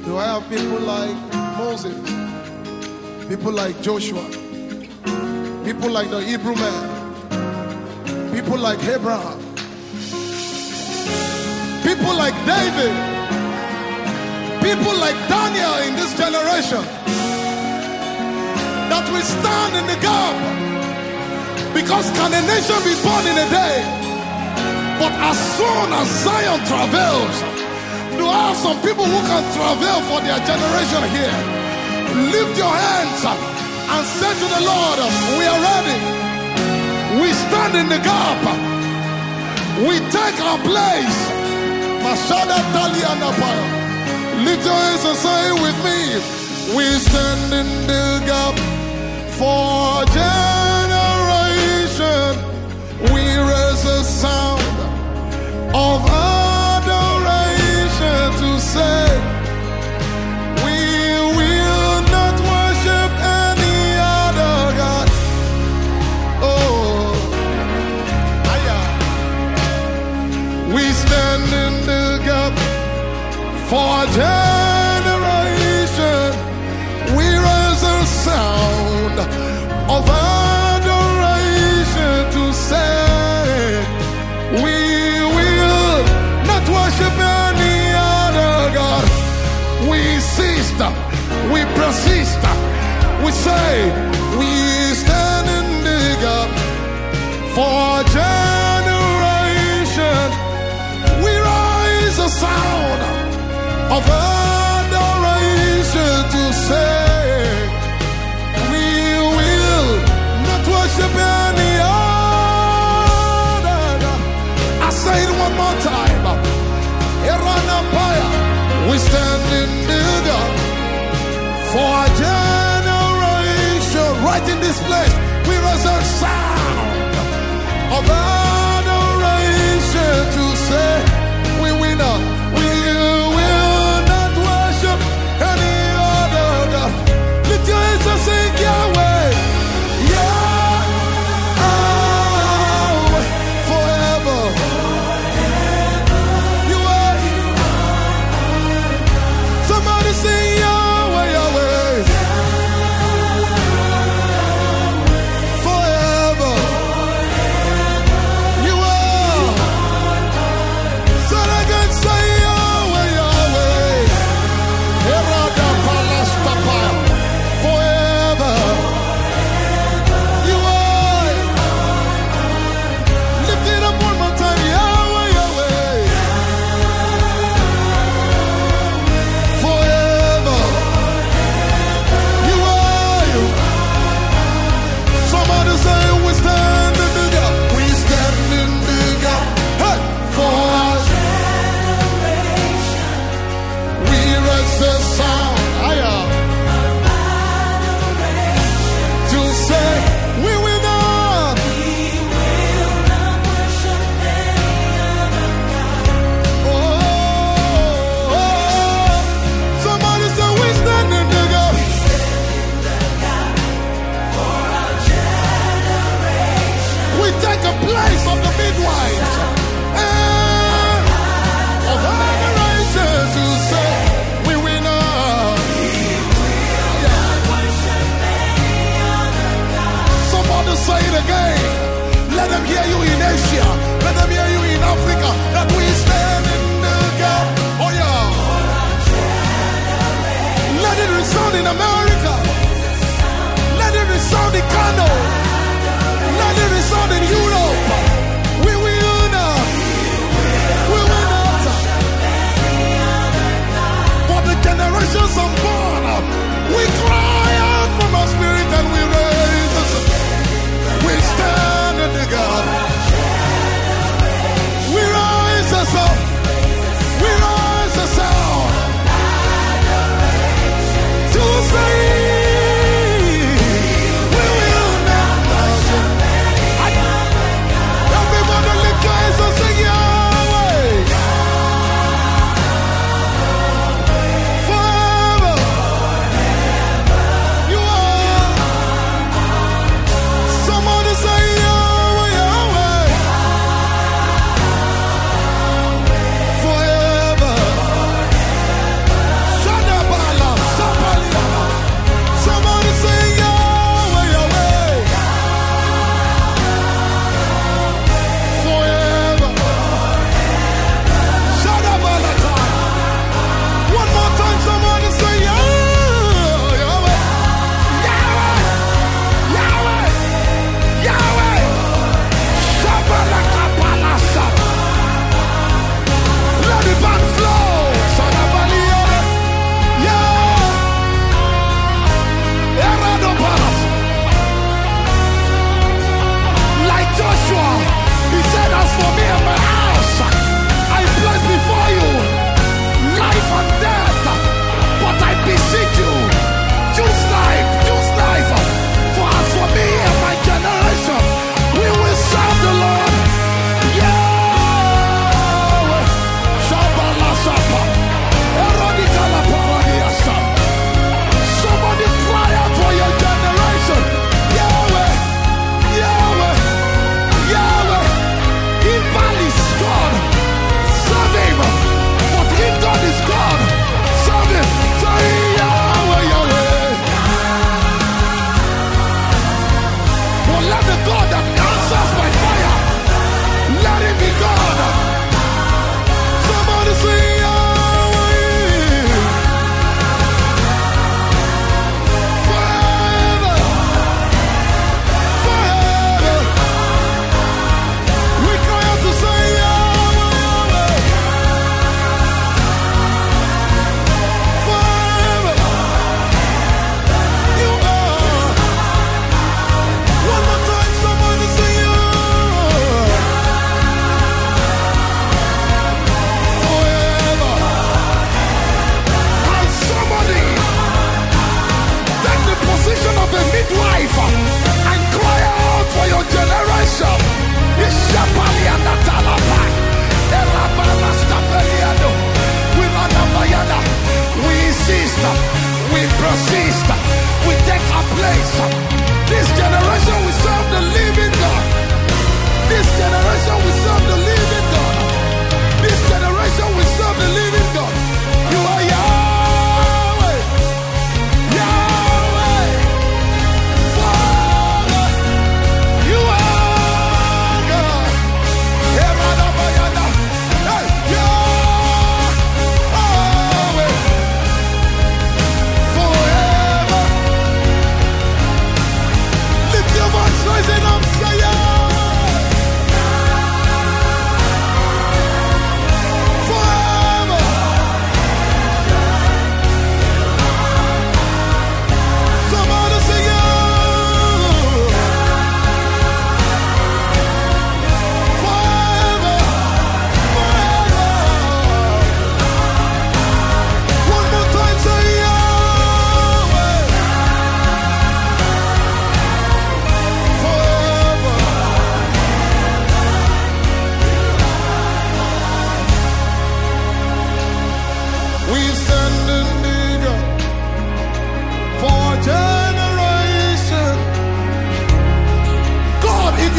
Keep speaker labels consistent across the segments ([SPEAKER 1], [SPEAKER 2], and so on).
[SPEAKER 1] Do I have people like Moses? People like Joshua? People like the Hebrew man? People like Abraham? People like David? People like Daniel in this generation that will stand in the gap? Because can a nation be born in a day? But as soon as Zion travails, do I have some people who can travail for their generation here? Lift your hands up and say to the Lord, we are ready. We stand in the gap. We take our place. Mashada Talia Napaya. Lift your hands and say it with me. We stand in the gap for generation. We raise a sound of adoration to say, we will not worship any other God. Oh, we stand in the gap for generation. We raise a sound of adoration to say, we will not worship any other God. We cease, we persist, we say, we stand in the gap for generation. We rise a sound of adoration to say, we will not worship any other God. I say it one more time. We stand in the gap for a generation. Right in this place, we raise a sound of adoration to say, we will not worship any other God. Lift your hands and sing Yahweh, Yahweh, forever. You are. Somebody sing Yahweh, Yahweh, forever. You are. So again, say Yahweh, Yahweh, Erada Palastapa, forever. You are. Lift it up one more time, Yahweh, Yahweh, forever. You are. Somebody say we stand in the gap. We stand in the gap. Hey, for us. We raise the sound to say we will not. Oh, somebody say we stand in the gap. We take a place of the midwives and of adoration to say we will not. Somebody say it again. Let them hear you in Asia. Let them hear you in Africa. That we stand in the gap. Oh yeah. Let it resound in America. Let it resound in Kano. Let it resound in Europe. We will not. We will not. For the generations unborn, we cry out from our spirit and we raise us. We stand in the gap. We rise us up. We rise us out. To say we will not.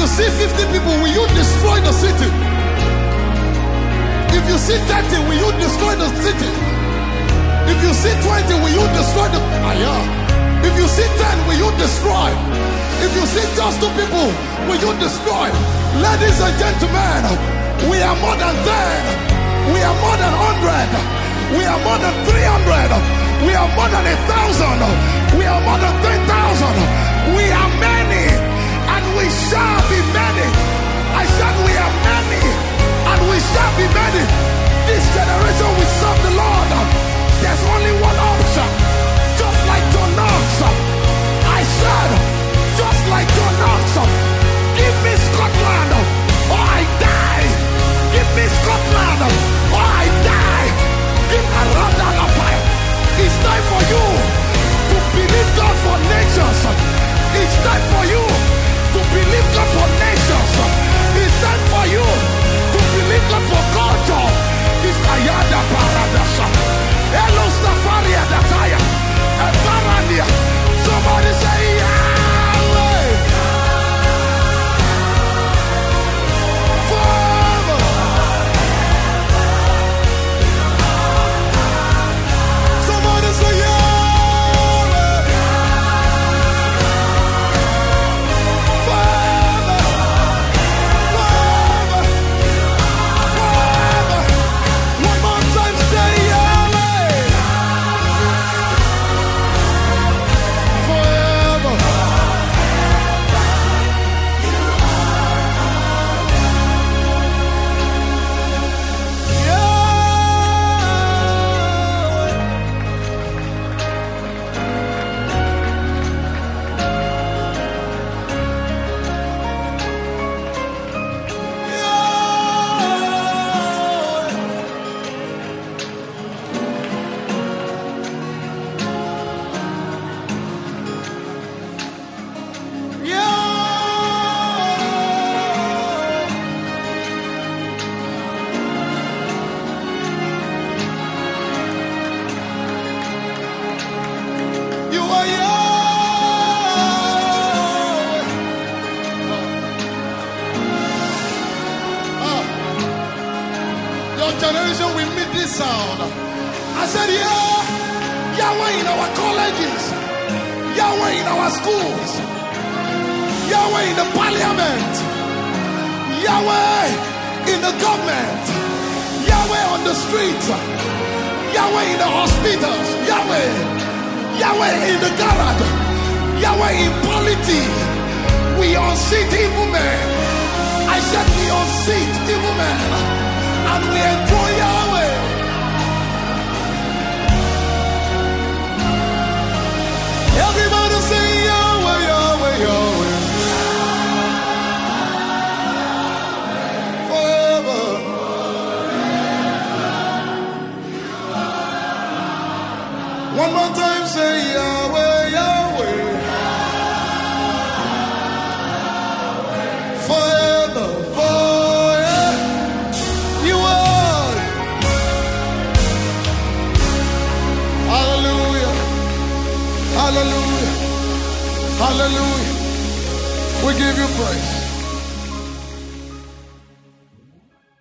[SPEAKER 1] you see 50 people, will you destroy the city? If you see 30, will you destroy the city? If you see 20, will you destroy the... If you see 10, will you destroy? If you see just 2 people, will you destroy? Ladies and gentlemen, we are more than 10. We are more than 100. We are more than 300. We are more than 1,000. We are more than 10,000. We are many, and we shall be many. I said we are many, and we shall be many. This generation will serve the Lord. There's only one option. Just like John Knox, I said, just like John Knox, give me Scotland or I die. Give me Scotland or I die. Give me Radalapaya. It's time for you to believe God for nations. It's time for you to believe God for nations. It's time for you to believe God for culture. It's Ayada Paradasa. Hello, Safari Adataya. And Barania. Somebody say, Yahweh. Forever. Somebody say, Yahweh. Forever. Forever. Forever. One more time, say, Yahweh. Forever. You are Yahweh. Your generation will meet this sound. I said, Yahweh in our colleges, Yahweh in our schools, Yahweh in the parliament, Yahweh in the government, Yahweh on the streets, Yahweh in the hospitals, Yahweh in the garage, Yahweh in politics. We unseat evil men. I said we unseat evil men, and we enjoy Yahweh. Everybody say Yahweh, Yahweh, Yahweh. Forever. One more time, say Yahweh, Yahweh. Forever, forever. You are. Hallelujah. Hallelujah. Hallelujah. We give you praise.